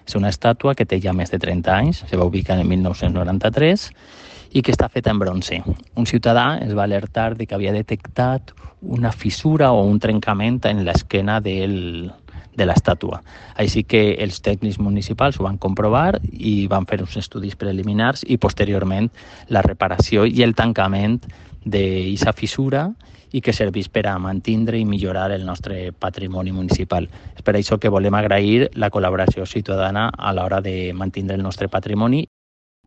És una estàtua que té ja més de 30 anys, se va ubicar en 1993 i que està feta en bronze. Un ciutadà es va alertar de que havia detectat una fissura o un trencament en l'esquena de l'estàtua. Així que els tècnics municipals ho van comprovar i van fer uns estudis preliminars i posteriorment la reparació i el tancament d'aquesta fissura i que serveix per a mantindre i millorar el nostre patrimoni municipal. És per això que volem agrair la col·laboració ciutadana a l'hora de mantindre el nostre patrimoni